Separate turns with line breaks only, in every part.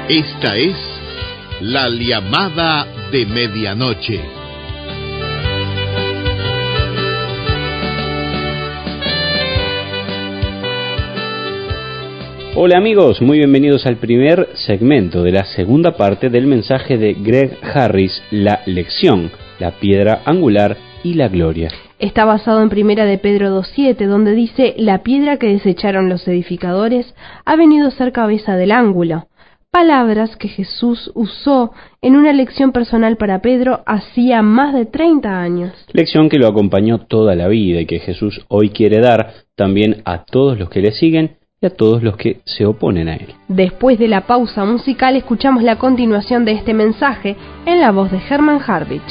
Esta es la llamada de medianoche.
Hola amigos, muy bienvenidos al primer segmento de la segunda parte del mensaje de Greg Harris, La lección, la piedra angular y la gloria.
Está basado en Primera de Pedro 2:7, donde dice: la piedra que desecharon los edificadores ha venido a ser cabeza del ángulo. Palabras que Jesús usó en una lección personal para Pedro hacía más de 30 años.
Lección que lo acompañó toda la vida y que Jesús hoy quiere dar también a todos los que le siguen y a todos los que se oponen a él.
Después de la pausa musical, escuchamos la continuación de este mensaje en la voz de Herman Harvich.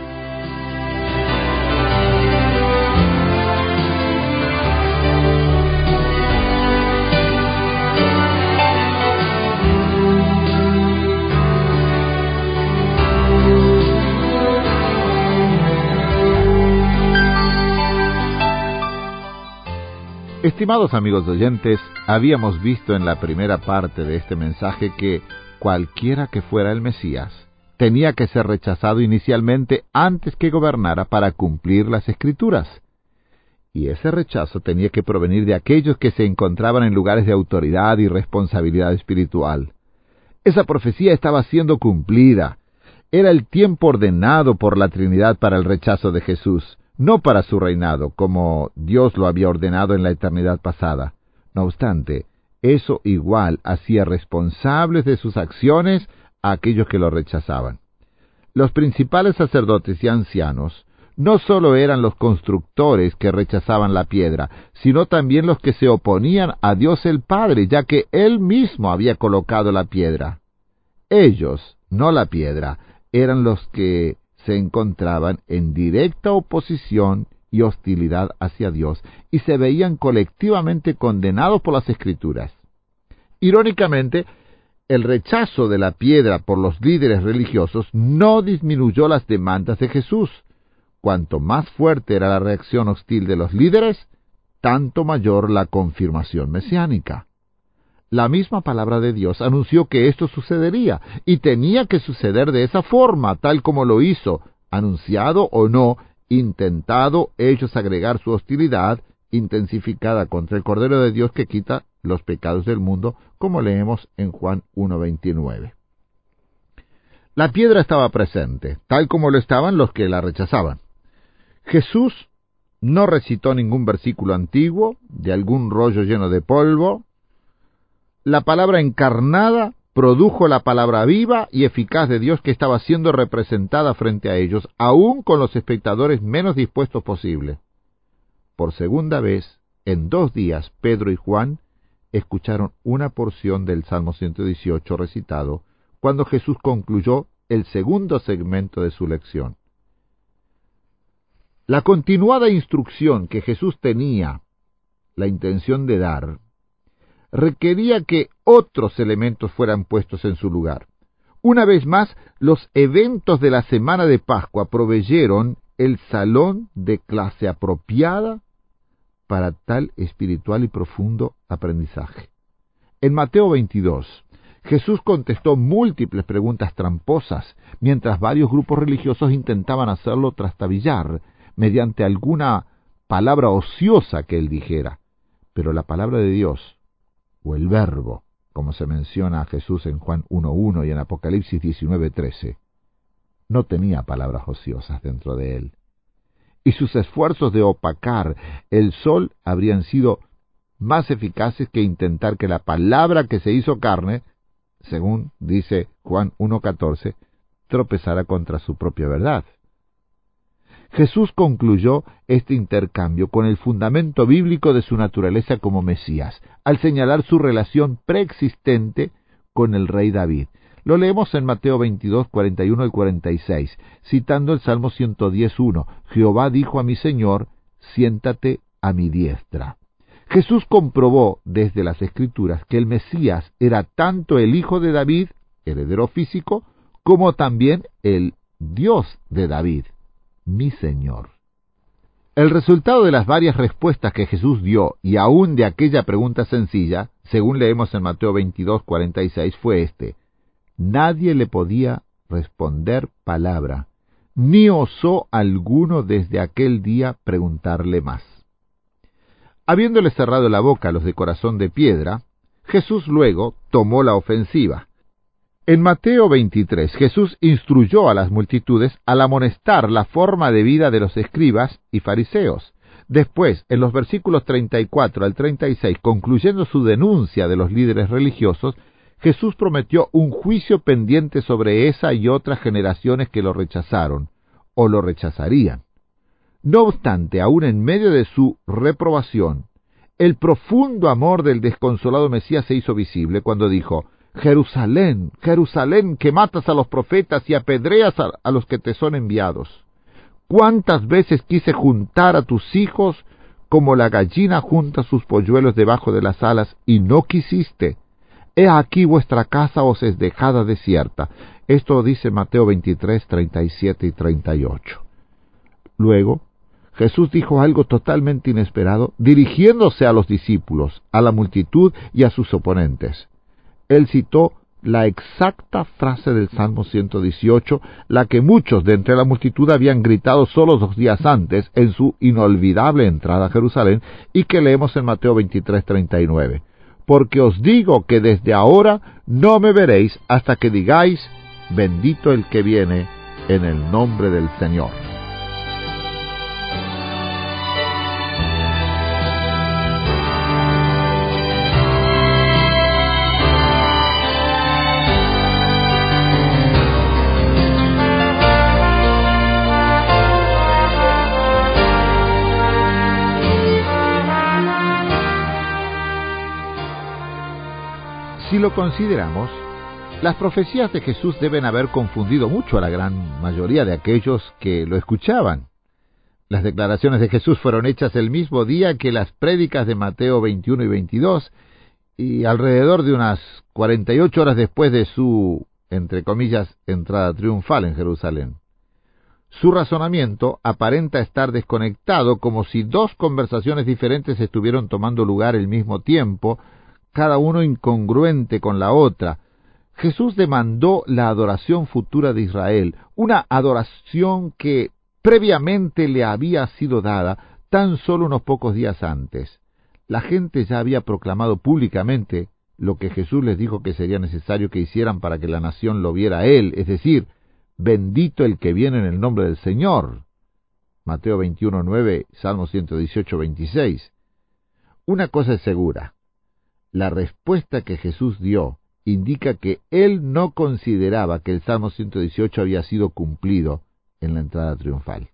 Estimados amigos oyentes, habíamos visto en la primera parte de este mensaje que cualquiera que fuera el Mesías tenía que ser rechazado inicialmente antes que gobernara para cumplir las Escrituras. Y ese rechazo tenía que provenir de aquellos que se encontraban en lugares de autoridad y responsabilidad espiritual. Esa profecía estaba siendo cumplida. Era el tiempo ordenado por la Trinidad para el rechazo de Jesús, no para su reinado, como Dios lo había ordenado en la eternidad pasada. No obstante, eso igual hacía responsables de sus acciones a aquellos que lo rechazaban. Los principales sacerdotes y ancianos no solo eran los constructores que rechazaban la piedra, sino también los que se oponían a Dios el Padre, ya que Él mismo había colocado la piedra. Ellos, no la piedra, eran los que se encontraban en directa oposición y hostilidad hacia Dios, y se veían colectivamente condenados por las Escrituras. Irónicamente, el rechazo de la piedra por los líderes religiosos no disminuyó las demandas de Jesús. Cuanto más fuerte era la reacción hostil de los líderes, tanto mayor la confirmación mesiánica. La misma palabra de Dios anunció que esto sucedería, y tenía que suceder de esa forma, tal como lo hizo, anunciado o no, intentado ellos agregar su hostilidad intensificada contra el Cordero de Dios que quita los pecados del mundo, como leemos en Juan 1:29. La piedra estaba presente, tal como lo estaban los que la rechazaban. Jesús no recitó ningún versículo antiguo, de algún rollo lleno de polvo. La palabra encarnada produjo la palabra viva y eficaz de Dios que estaba siendo representada frente a ellos, aún con los espectadores menos dispuestos posible. Por segunda vez, en 2 días, Pedro y Juan escucharon una porción del Salmo 118 recitado, cuando Jesús concluyó el segundo segmento de su lección. La continuada instrucción que Jesús tenía la intención de dar requería que otros elementos fueran puestos en su lugar. Una vez más, los eventos de la semana de Pascua proveyeron el salón de clase apropiada para tal espiritual y profundo aprendizaje. En Mateo 22, Jesús contestó múltiples preguntas tramposas, mientras varios grupos religiosos intentaban hacerlo trastabillar mediante alguna palabra ociosa que él dijera. Pero la palabra de Dios, o el verbo, como se menciona a Jesús en Juan 1:1 y en Apocalipsis 19:13, no tenía palabras ociosas dentro de él. Y sus esfuerzos de opacar el sol habrían sido más eficaces que intentar que la palabra que se hizo carne, según dice Juan 1:14, tropezara contra su propia verdad. Jesús concluyó este intercambio con el fundamento bíblico de su naturaleza como Mesías, al señalar su relación preexistente con el rey David. Lo leemos en Mateo 22, 41 y 46, citando el Salmo 110:1. Jehová dijo a mi Señor, siéntate a mi diestra. Jesús comprobó desde las Escrituras que el Mesías era tanto el hijo de David, heredero físico, como también el Dios de David, mi Señor. El resultado de las varias respuestas que Jesús dio, y aún de aquella pregunta sencilla, según leemos en Mateo 22, 46, fue este: Nadie le podía responder palabra, ni osó alguno desde aquel día preguntarle más. Habiéndole cerrado la boca a los de corazón de piedra, Jesús luego tomó la ofensiva. En Mateo 23, Jesús instruyó a las multitudes al amonestar la forma de vida de los escribas y fariseos. Después, en los versículos 34 al 36, concluyendo su denuncia de los líderes religiosos, Jesús prometió un juicio pendiente sobre esa y otras generaciones que lo rechazaron, o lo rechazarían. No obstante, aún en medio de su reprobación, el profundo amor del desconsolado Mesías se hizo visible cuando dijo: Jerusalén, Jerusalén, que matas a los profetas y apedreas a los que te son enviados. ¿Cuántas veces quise juntar a tus hijos como la gallina junta sus polluelos debajo de las alas, y no quisiste? He aquí vuestra casa os es dejada desierta. Esto lo dice Mateo 23, 37 y 38. Luego, Jesús dijo algo totalmente inesperado, dirigiéndose a los discípulos, a la multitud y a sus oponentes. Él citó la exacta frase del Salmo 118, la que muchos de entre la multitud habían gritado solo 2 días antes en su inolvidable entrada a Jerusalén, y que leemos en Mateo 23, 39. Porque os digo que desde ahora no me veréis hasta que digáis: bendito el que viene en el nombre del Señor. Si lo consideramos, las profecías de Jesús deben haber confundido mucho a la gran mayoría de aquellos que lo escuchaban. Las declaraciones de Jesús fueron hechas el mismo día que las prédicas de Mateo 21 y 22, y alrededor de unas 48 horas después de su, entre comillas, entrada triunfal en Jerusalén. Su razonamiento aparenta estar desconectado, como si 2 conversaciones diferentes estuvieran tomando lugar al mismo tiempo, cada uno incongruente con la otra. Jesús demandó la adoración futura de Israel, una adoración que previamente le había sido dada tan solo unos pocos días antes. La gente ya había proclamado públicamente lo que Jesús les dijo que sería necesario que hicieran para que la nación lo viera a él, es decir, bendito el que viene en el nombre del Señor. Mateo 21, 9, Salmo 118, 26. Una cosa es segura: la respuesta que Jesús dio indica que él no consideraba que el Salmo 118 había sido cumplido en la entrada triunfal.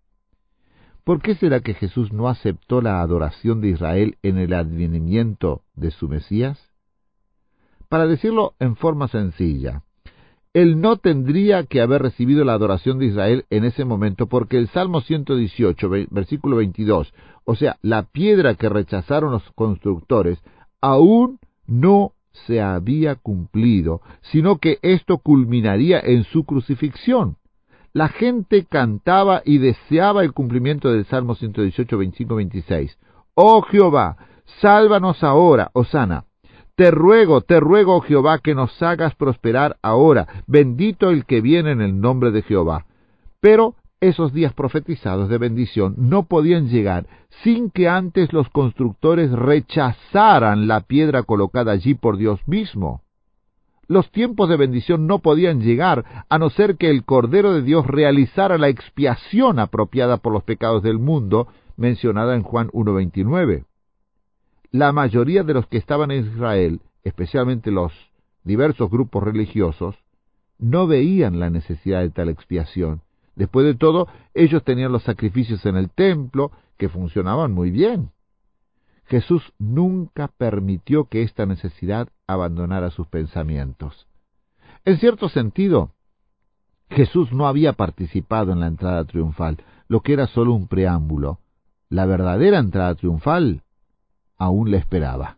¿Por qué será que Jesús no aceptó la adoración de Israel en el advenimiento de su Mesías? Para decirlo en forma sencilla, él no tendría que haber recibido la adoración de Israel en ese momento, porque el Salmo 118, versículo 22, o sea, la piedra que rechazaron los constructores, aún no se había cumplido, sino que esto culminaría en su crucifixión. La gente cantaba y deseaba el cumplimiento del Salmo 118, 25, 26. Oh Jehová, sálvanos ahora, Hosana. Te ruego, oh Jehová, que nos hagas prosperar ahora. Bendito el que viene en el nombre de Jehová. Pero esos días profetizados de bendición no podían llegar sin que antes los constructores rechazaran la piedra colocada allí por Dios mismo. Los tiempos de bendición no podían llegar a no ser que el Cordero de Dios realizara la expiación apropiada por los pecados del mundo, mencionada en Juan 1:29. La mayoría de los que estaban en Israel, especialmente los diversos grupos religiosos, no veían la necesidad de tal expiación. Después de todo, ellos tenían los sacrificios en el templo, que funcionaban muy bien. Jesús nunca permitió que esta necesidad abandonara sus pensamientos. En cierto sentido, Jesús no había participado en la entrada triunfal, lo que era solo un preámbulo. La verdadera entrada triunfal aún le esperaba.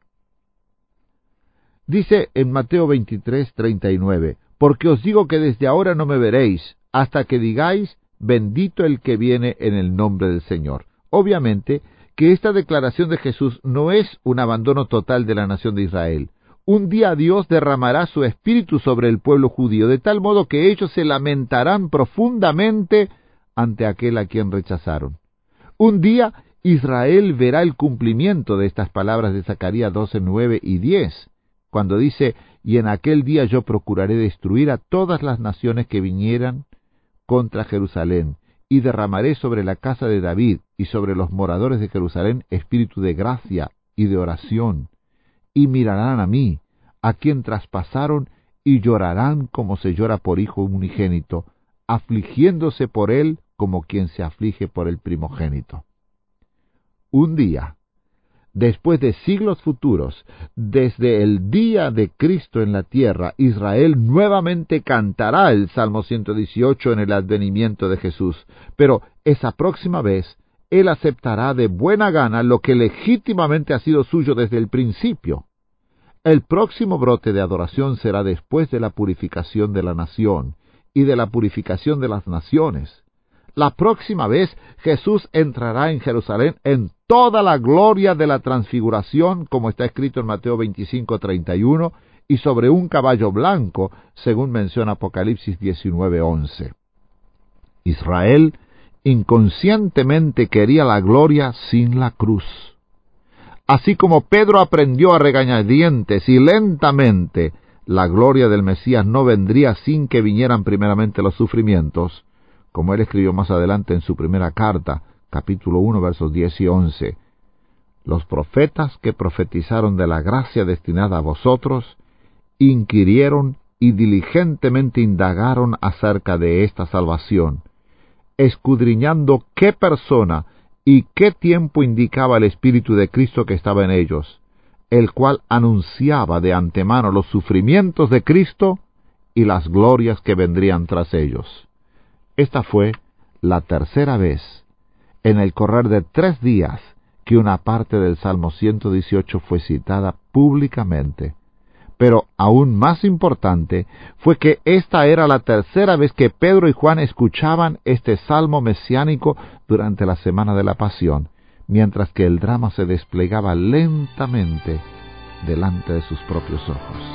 Dice en Mateo 23, 39, porque os digo que desde ahora no me veréis, hasta que digáis, bendito el que viene en el nombre del Señor. Obviamente que esta declaración de Jesús no es un abandono total de la nación de Israel. Un día Dios derramará su espíritu sobre el pueblo judío, de tal modo que ellos se lamentarán profundamente ante aquel a quien rechazaron. Un día Israel verá el cumplimiento de estas palabras de Zacarías 12, 9 y 10, cuando dice: «Y en aquel día yo procuraré destruir a todas las naciones que vinieran contra Jerusalén, y derramaré sobre la casa de David y sobre los moradores de Jerusalén espíritu de gracia y de oración, y mirarán a mí, a quien traspasaron, y llorarán como se llora por hijo unigénito, afligiéndose por él como quien se aflige por el primogénito». Un día, después de siglos futuros, desde el día de Cristo en la tierra, Israel nuevamente cantará el Salmo 118 en el advenimiento de Jesús, pero esa próxima vez Él aceptará de buena gana lo que legítimamente ha sido suyo desde el principio. El próximo brote de adoración será después de la purificación de la nación y de la purificación de las naciones. La próxima vez Jesús entrará en Jerusalén en toda la gloria de la transfiguración, como está escrito en Mateo 25:31, y sobre un caballo blanco, según menciona Apocalipsis 19:11. Israel inconscientemente quería la gloria sin la cruz. Así como Pedro aprendió a regañadientes y lentamente, la gloria del Mesías no vendría sin que vinieran primeramente los sufrimientos, como él escribió más adelante en su primera carta, capítulo 1, versos 10 y 11. Los profetas que profetizaron de la gracia destinada a vosotros, inquirieron y diligentemente indagaron acerca de esta salvación, escudriñando qué persona y qué tiempo indicaba el Espíritu de Cristo que estaba en ellos, el cual anunciaba de antemano los sufrimientos de Cristo y las glorias que vendrían tras ellos. Esta fue la tercera vez, en el correr de 3 días, que una parte del Salmo 118 fue citada públicamente. Pero aún más importante fue que esta era la tercera vez que Pedro y Juan escuchaban este salmo mesiánico durante la semana de la Pasión, mientras que el drama se desplegaba lentamente delante de sus propios ojos.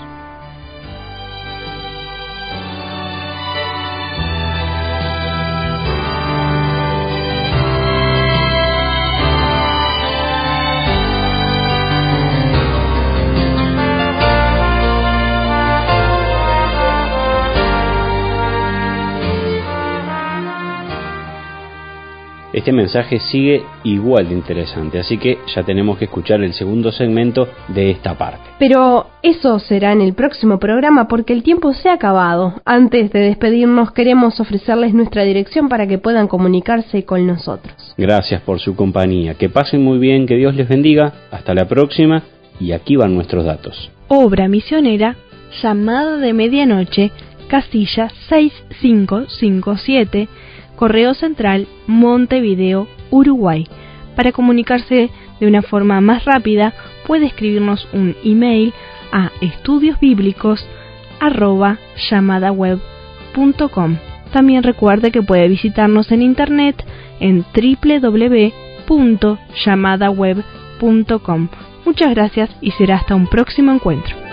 Este mensaje sigue igual de interesante, así que ya tenemos que escuchar el segundo segmento de esta parte.
Pero eso será en el próximo programa porque el tiempo se ha acabado. Antes de despedirnos queremos ofrecerles nuestra dirección para que puedan comunicarse con nosotros.
Gracias por su compañía, que pasen muy bien, que Dios les bendiga, hasta la próxima, y aquí van nuestros datos.
Obra misionera, Llamada de Medianoche, casilla 6557, Correo Central, Montevideo, Uruguay. Para comunicarse de una forma más rápida, puede escribirnos un email a estudiosbiblicos@llamadaweb.com. También recuerde que puede visitarnos en internet en www.llamadaweb.com. Muchas gracias y será hasta un próximo encuentro.